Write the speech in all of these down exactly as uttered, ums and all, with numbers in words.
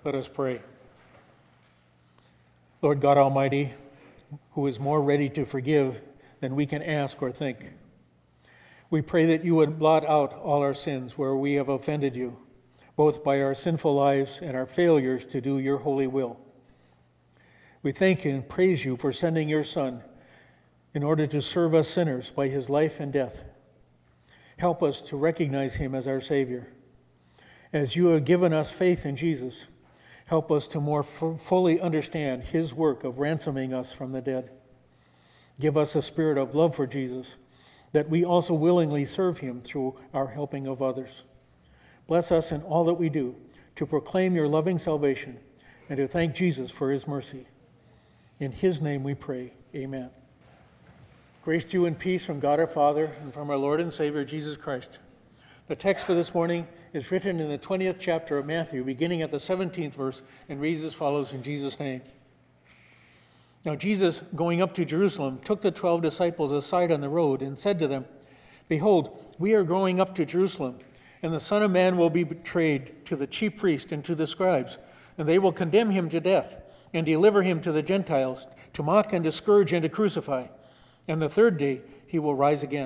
Let us pray. Lord God Almighty, who is more ready to forgive than we can ask or think, we pray that you would blot out all our sins where we have offended you, both by our sinful lives and our failures to do your holy will. We thank you and praise you for sending your Son in order to serve us sinners by his life and death. Help us to recognize him as our Savior. As you have given us faith in Jesus, help us to more f- fully understand his work of ransoming us from the dead. Give us a spirit of love for Jesus, that we also willingly serve him through our helping of others. Bless us in all that we do, to proclaim your loving salvation and to thank Jesus for his mercy. In his name we pray, amen. Grace to you and peace from God our Father and from our Lord and Savior Jesus Christ. The text for this morning is written in the twentieth chapter of Matthew, beginning at the seventeenth verse, and reads as follows in Jesus' name. Now Jesus, going up to Jerusalem, took the twelve disciples aside on the road and said to them, Behold, we are going up to Jerusalem, and the Son of Man will be betrayed to the chief priests and to the scribes, and they will condemn him to death and deliver him to the Gentiles, to mock and to scourge and to crucify. And the third day he will rise again.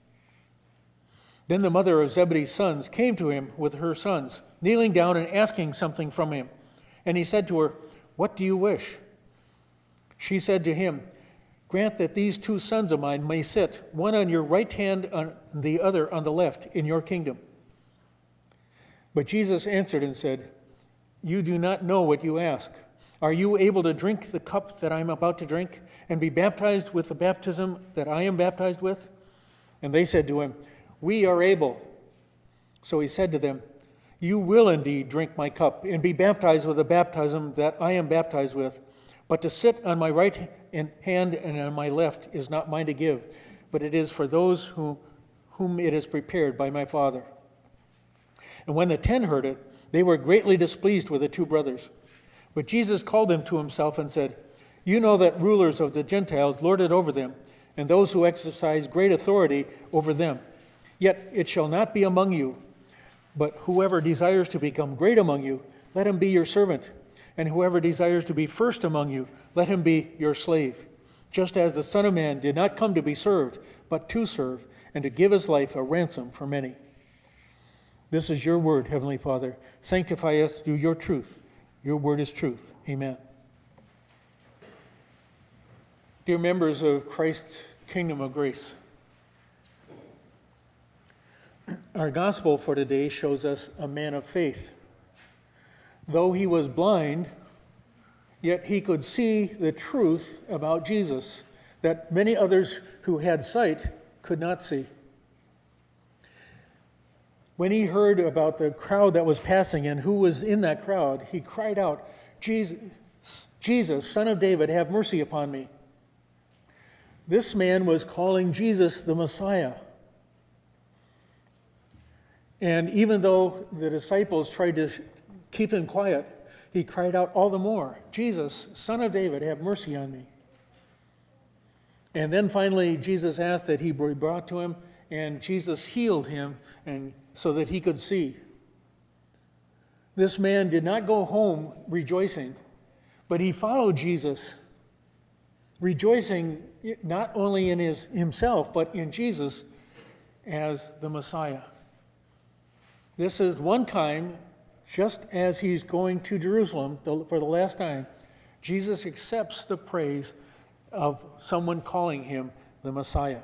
Then the mother of Zebedee's sons came to him with her sons, kneeling down and asking something from him. And he said to her, What do you wish? She said to him, Grant that these two sons of mine may sit, one on your right hand and the other on the left, in your kingdom. But Jesus answered and said, You do not know what you ask. Are you able to drink the cup that I am about to drink, and be baptized with the baptism that I am baptized with? And they said to him, We are able. So he said to them, You will indeed drink my cup, and be baptized with the baptism that I am baptized with. But to sit on my right hand and on my left is not mine to give, but it is for those who, whom it is prepared by my Father. And when the ten heard it, they were greatly displeased with the two brothers. But Jesus called them to himself and said, You know that rulers of the Gentiles lord it over them, and those who exercise great authority over them. Yet it shall not be among you. But whoever desires to become great among you, let him be your servant. And whoever desires to be first among you, let him be your slave. Just as the Son of Man did not come to be served, but to serve, and to give his life a ransom for many. This is your word, Heavenly Father. Sanctify us through your truth. Your word is truth. Amen. Dear members of Christ's Kingdom of Grace, our gospel for today shows us a man of faith. Though he was blind, yet he could see the truth about Jesus that many others who had sight could not see. When he heard about the crowd that was passing and who was in that crowd, he cried out, Jesus, Jesus, Son of David, have mercy upon me. This man was calling Jesus the Messiah. And even though the disciples tried to keep him quiet, he cried out all the more, Jesus, Son of David, have mercy on me. And then finally Jesus asked that he be brought to him, and Jesus healed him and so that he could see. This man did not go home rejoicing, but he followed Jesus, rejoicing not only in his himself, but in Jesus as the Messiah. This is one time, just as he's going to Jerusalem for the last time, Jesus accepts the praise of someone calling him the Messiah.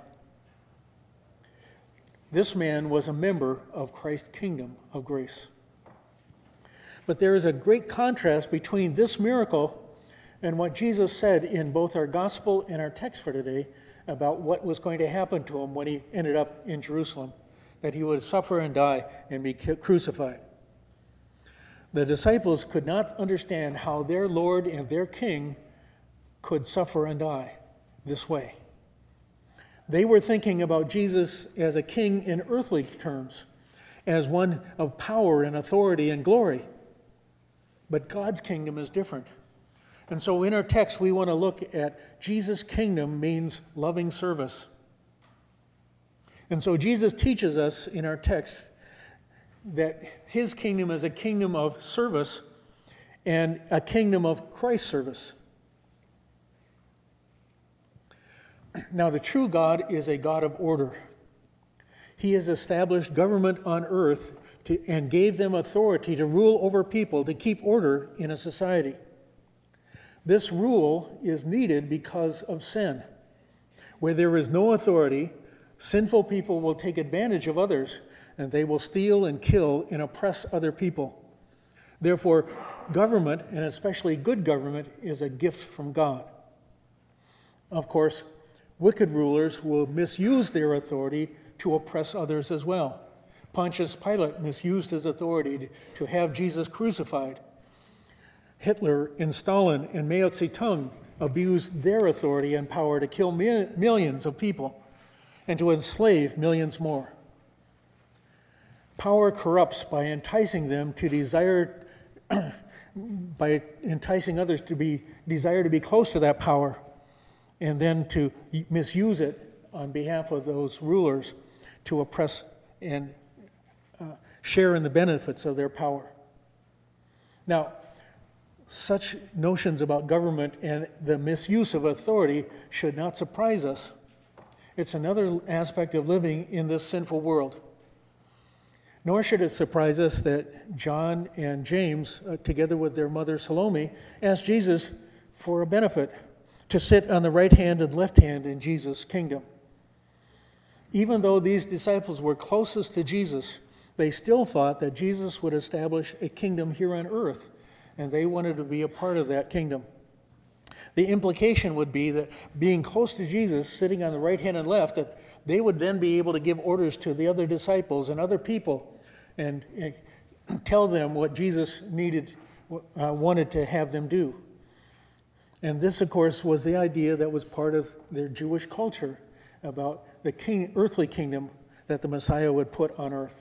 This man was a member of Christ's kingdom of grace. But there is a great contrast between this miracle and what Jesus said in both our gospel and our text for today about what was going to happen to him when he ended up in Jerusalem, that he would suffer and die and be crucified. The disciples could not understand how their Lord and their King could suffer and die this way. They were thinking about Jesus as a king in earthly terms, as one of power and authority and glory. But God's kingdom is different. And so in our text, we want to look at Jesus' kingdom means loving service. And so Jesus teaches us in our text that his kingdom is a kingdom of service, and a kingdom of Christ service. Now, the true God is a God of order. He has established government on earth to, and gave them authority to rule over people, to keep order in a society. This rule is needed because of sin. Where there is no authority, sinful people will take advantage of others, and they will steal and kill and oppress other people. Therefore, government, and especially good government, is a gift from God. Of course, wicked rulers will misuse their authority to oppress others as well. Pontius Pilate misused his authority to have Jesus crucified. Hitler and Stalin and Mao Zedong abused their authority and power to kill mi- millions of people and to enslave millions more. Power corrupts by enticing them to desire, by enticing others to be desire to be close to that power, and then to misuse it on behalf of those rulers to oppress and uh, share in the benefits of their power. Now, such notions about government and the misuse of authority should not surprise us. It's another aspect of living in this sinful world. Nor should it surprise us that John and James, uh, together with their mother Salome, asked Jesus for a benefit, to sit on the right hand and left hand in Jesus' kingdom. Even though these disciples were closest to Jesus, they still thought that Jesus would establish a kingdom here on earth, and they wanted to be a part of that kingdom. The implication would be that being close to Jesus, sitting on the right hand and left, that they would then be able to give orders to the other disciples and other people and uh, tell them what Jesus needed, uh, wanted to have them do. And this, of course, was the idea that was part of their Jewish culture about the king, earthly kingdom that the Messiah would put on earth.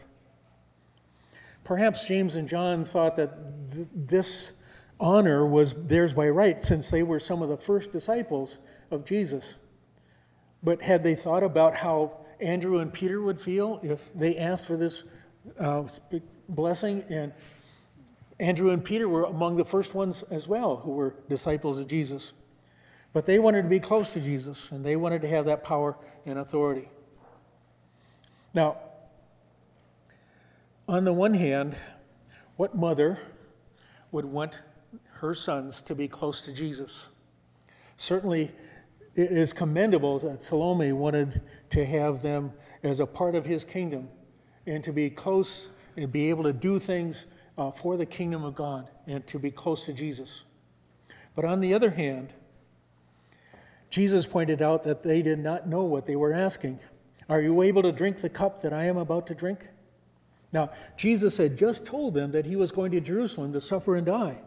Perhaps James and John thought that th- this honor was theirs by right, since they were some of the first disciples of Jesus. But had they thought about how Andrew and Peter would feel if they asked for this uh, blessing? And Andrew and Peter were among the first ones as well who were disciples of Jesus. But they wanted to be close to Jesus, and they wanted to have that power and authority. Now, on the one hand, what mother would want her sons to be close to Jesus? Certainly, it is commendable that Salome wanted to have them as a part of his kingdom and to be close and be able to do things uh, for the kingdom of God and to be close to Jesus. But on the other hand, Jesus pointed out that they did not know what they were asking. Are you able to drink the cup that I am about to drink? Now, Jesus had just told them that he was going to Jerusalem to suffer and die.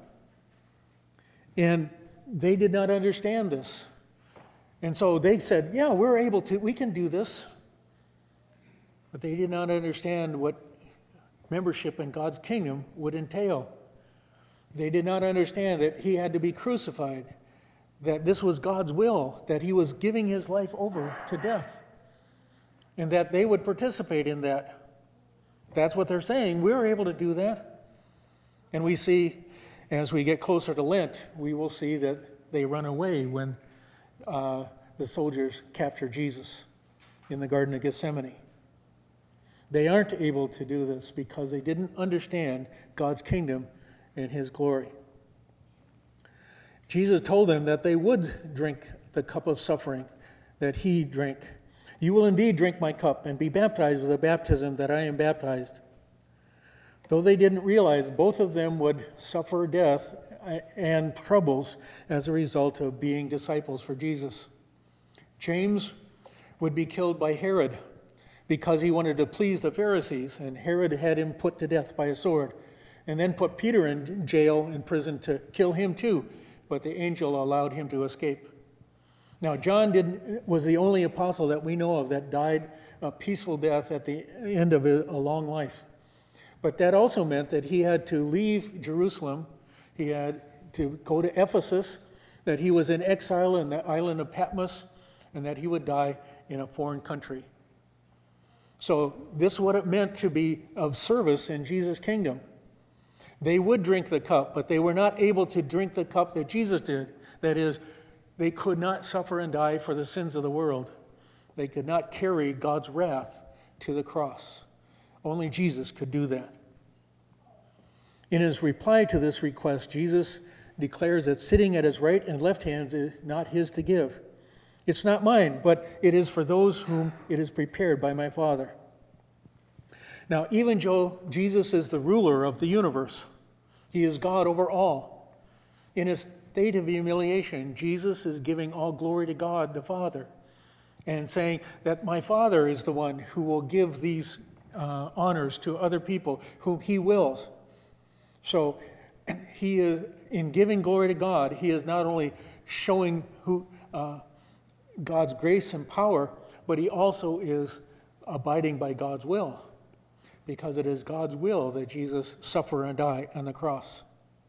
And they did not understand this. And so they said, yeah, we're able to, we can do this. But they did not understand what membership in God's kingdom would entail. They did not understand that he had to be crucified, that this was God's will, that he was giving his life over to death, and that they would participate in that. That's what they're saying. We're able to do that. And we see, as we get closer to Lent, we will see that they run away when uh, the soldiers capture Jesus in the Garden of Gethsemane. They aren't able to do this because they didn't understand God's kingdom and his glory. Jesus told them that they would drink the cup of suffering that he drank. You will indeed drink my cup and be baptized with the baptism that I am baptized. Though they didn't realize, both of them would suffer death and troubles as a result of being disciples for Jesus. James would be killed by Herod because he wanted to please the Pharisees, and Herod had him put to death by a sword, and then put Peter in jail, in prison, to kill him too, but the angel allowed him to escape. Now, John didn't, was the only apostle that we know of that died a peaceful death at the end of a, a long life. But that also meant that he had to leave Jerusalem, he had to go to Ephesus, that he was in exile in the island of Patmos, and that he would die in a foreign country. So this is what it meant to be of service in Jesus' kingdom. They would drink the cup, but they were not able to drink the cup that Jesus did. That is, they could not suffer and die for the sins of the world. They could not carry God's wrath to the cross. Only Jesus could do that. In his reply to this request, Jesus declares that sitting at his right and left hands is not his to give. It's not mine, but it is for those whom it is prepared by my Father. Now, even though Jesus is the ruler of the universe, he is God over all. In his state of humiliation, Jesus is giving all glory to God the Father and saying that my Father is the one who will give these uh, honors to other people whom he wills. So he is, in giving glory to God, he is not only showing who uh, God's grace and power, but he also is abiding by God's will, because it is God's will that Jesus suffer and die on the cross.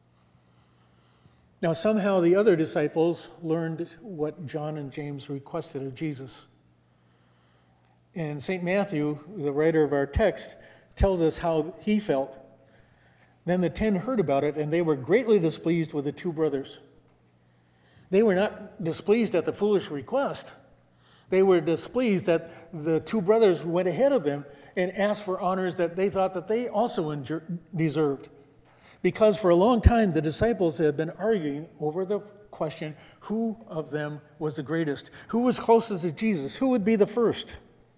Now, somehow the other disciples learned what John and James requested of Jesus. And Saint Matthew, the writer of our text, tells us how he felt. Then the ten heard about it, and they were greatly displeased with the two brothers. They were not displeased at the foolish request. They were displeased that the two brothers went ahead of them and asked for honors that they thought that they also deserved. Because for a long time, the disciples had been arguing over the question, who of them was the greatest? Who was closest to Jesus? Who would be the first?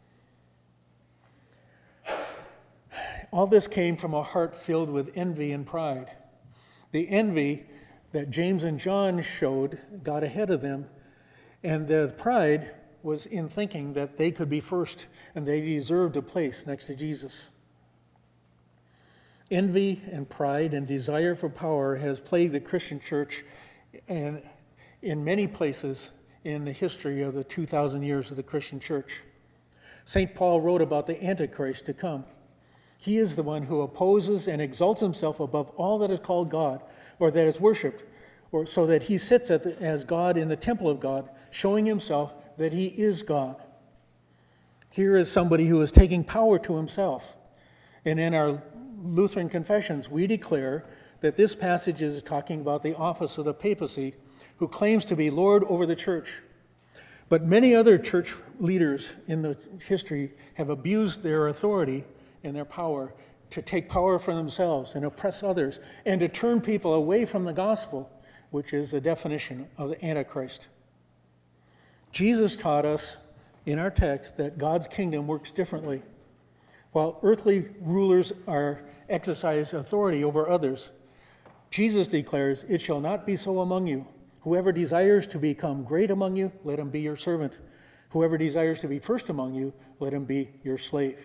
All this came from a heart filled with envy and pride. The envy that James and John showed got ahead of them, and the pride was in thinking that they could be first and they deserved a place next to Jesus. Envy and pride and desire for power has plagued the Christian church and in many places in the history of the two thousand years of the Christian church. Saint Paul wrote about the Antichrist to come. He is the one who opposes and exalts himself above all that is called God or that is worshipped, or so that he sits at the, as God in the temple of God, showing himself that he is God. Here is somebody who is taking power to himself. And in our Lutheran confessions, we declare that this passage is talking about the office of the papacy, who claims to be Lord over the church. But many other church leaders in the history have abused their authority and their power to take power for themselves and oppress others and to turn people away from the gospel, which is the definition of the Antichrist. Jesus taught us in our text that God's kingdom works differently. While earthly rulers are exercise authority over others, Jesus declares, "It shall not be so among you. Whoever desires to become great among you, let him be your servant. Whoever desires to be first among you, let him be your slave."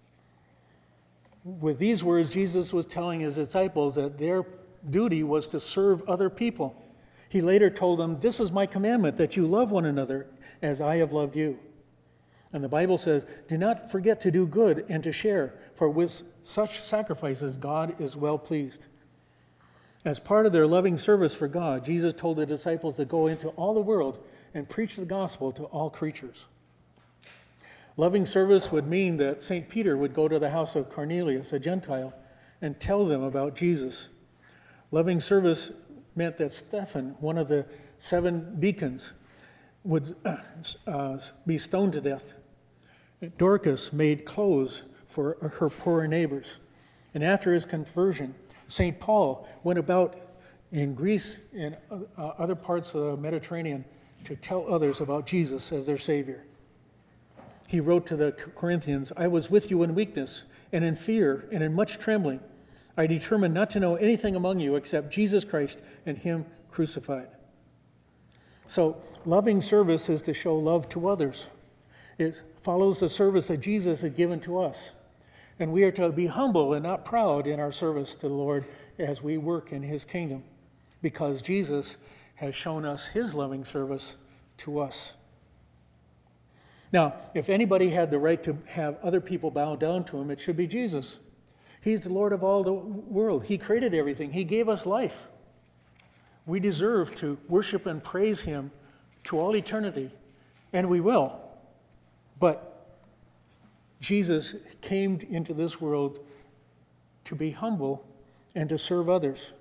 With these words, Jesus was telling his disciples that their duty was to serve other people. He later told them, "This is my commandment, that you love one another as I have loved you." And the Bible says, "Do not forget to do good and to share, for with such sacrifices God is well pleased." As part of their loving service for God, Jesus told the disciples to go into all the world and preach the gospel to all creatures. Loving service would mean that Saint Peter would go to the house of Cornelius, a Gentile, and tell them about Jesus. Loving service meant that Stephen, one of the seven deacons, would uh, be stoned to death. Dorcas made clothes for her poor neighbors. And after his conversion, Saint Paul went about in Greece and uh, other parts of the Mediterranean to tell others about Jesus as their Savior. He wrote to the Corinthians, "I was with you in weakness and in fear and in much trembling. I determined not to know anything among you except Jesus Christ and him crucified." So, loving service is to show love to others. It follows the service that Jesus had given to us. And we are to be humble and not proud in our service to the Lord as we work in his kingdom, because Jesus has shown us his loving service to us. Now, if anybody had the right to have other people bow down to him, it should be Jesus. He's the Lord of all the world. He created everything. He gave us life. We deserve to worship and praise him to all eternity, and we will. But Jesus came into this world to be humble and to serve others.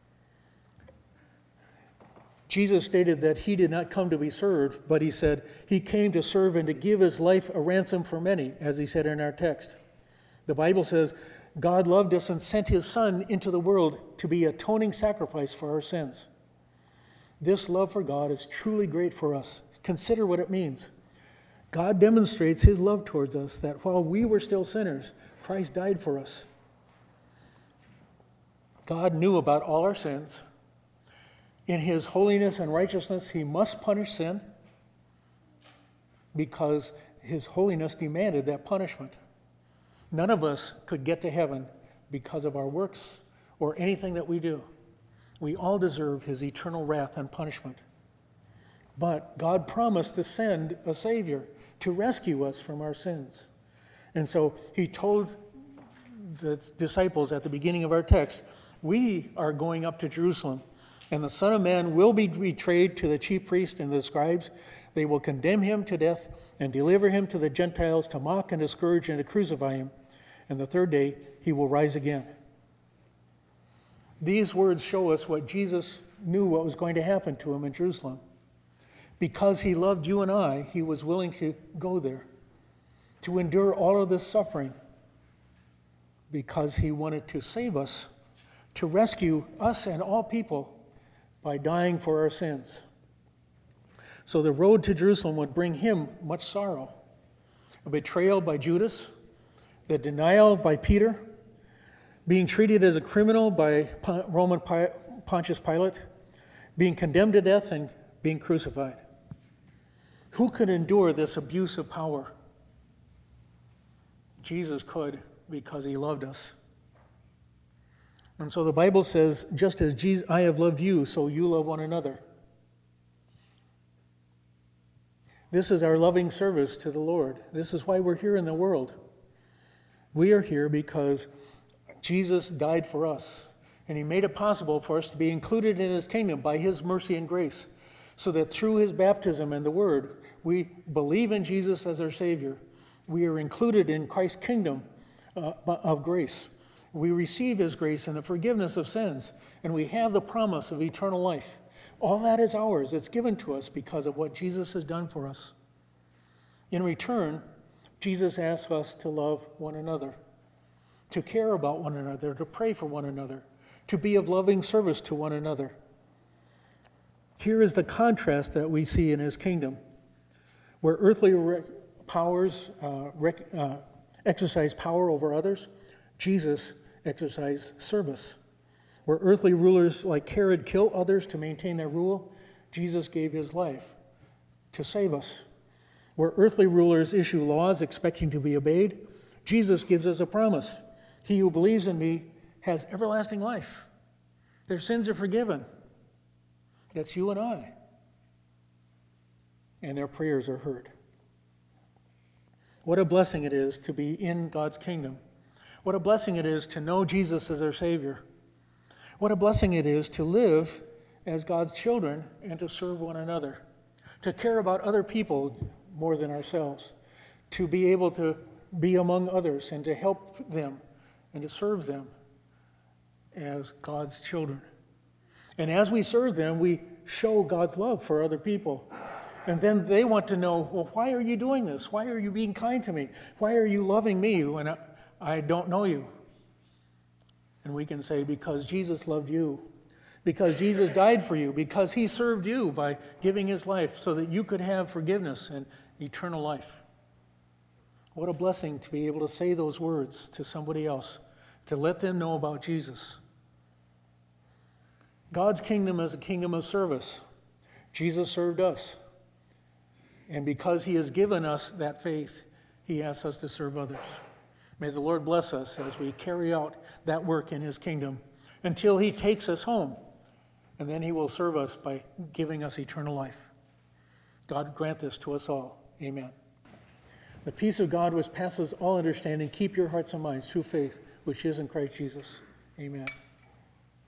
Jesus stated that he did not come to be served, but he said he came to serve and to give his life a ransom for many, as he said in our text. The Bible says God loved us and sent his Son into the world to be atoning sacrifice for our sins. This love for God is truly great for us. Consider what it means. God demonstrates his love towards us, that while we were still sinners, Christ died for us. God knew about all our sins. In his holiness and righteousness, he must punish sin because his holiness demanded that punishment. None of us could get to heaven because of our works or anything that we do. We all deserve his eternal wrath and punishment. But God promised to send a Savior to rescue us from our sins. And so he told the disciples at the beginning of our text, we are going up to Jerusalem, and the Son of Man will be betrayed to the chief priests and the scribes. They will condemn him to death and deliver him to the Gentiles to mock and to scourge and to crucify him. And the third day he will rise again. These words show us what Jesus knew what was going to happen to him in Jerusalem. Because he loved you and I, he was willing to go there, to endure all of this suffering, because he wanted to save us, to rescue us and all people by dying for our sins. So the road to Jerusalem would bring him much sorrow. A betrayal by Judas, the denial by Peter, being treated as a criminal by Roman Pontius Pilate, being condemned to death and being crucified. Who could endure this abuse of power? Jesus could, because he loved us. And so the Bible says, just as Jesus, I have loved you, so you love one another. This is our loving service to the Lord. This is why we're here in the world. We are here because Jesus died for us, and he made it possible for us to be included in his kingdom by his mercy and grace, so that through his baptism and the word, we believe in Jesus as our Savior. We are included in Christ's kingdom uh, of grace. We receive his grace and the forgiveness of sins, and we have the promise of eternal life. All that is ours. It's given to us because of what Jesus has done for us. In return, Jesus asks us to love one another, to care about one another, to pray for one another, to be of loving service to one another. Here is the contrast that we see in his kingdom, where earthly re- powers uh, rec- uh, exercise power over others. Jesus exercised service. Where earthly rulers like Herod kill others to maintain their rule, Jesus gave his life to save us. Where earthly rulers issue laws expecting to be obeyed, Jesus gives us a promise. He who believes in me has everlasting life. Their sins are forgiven. That's you and I. And their prayers are heard. What a blessing it is to be in God's kingdom. What a blessing it is to know Jesus as our Savior. What a blessing it is to live as God's children and to serve one another, to care about other people more than ourselves, to be able to be among others and to help them and to serve them as God's children. And as we serve them, we show God's love for other people. And then they want to know, well, why are you doing this? Why are you being kind to me? Why are you loving me when I, I don't know you? And we can say, because Jesus loved you, because Jesus died for you, because he served you by giving his life so that you could have forgiveness and eternal life. What a blessing to be able to say those words to somebody else, to let them know about Jesus. God's kingdom is a kingdom of service. Jesus served us. And because he has given us that faith, he asks us to serve others. May the Lord bless us as we carry out that work in his kingdom until he takes us home. And then he will serve us by giving us eternal life. God grant this to us all. Amen. The peace of God which passes all understanding, keep your hearts and minds through faith, which is in Christ Jesus. Amen.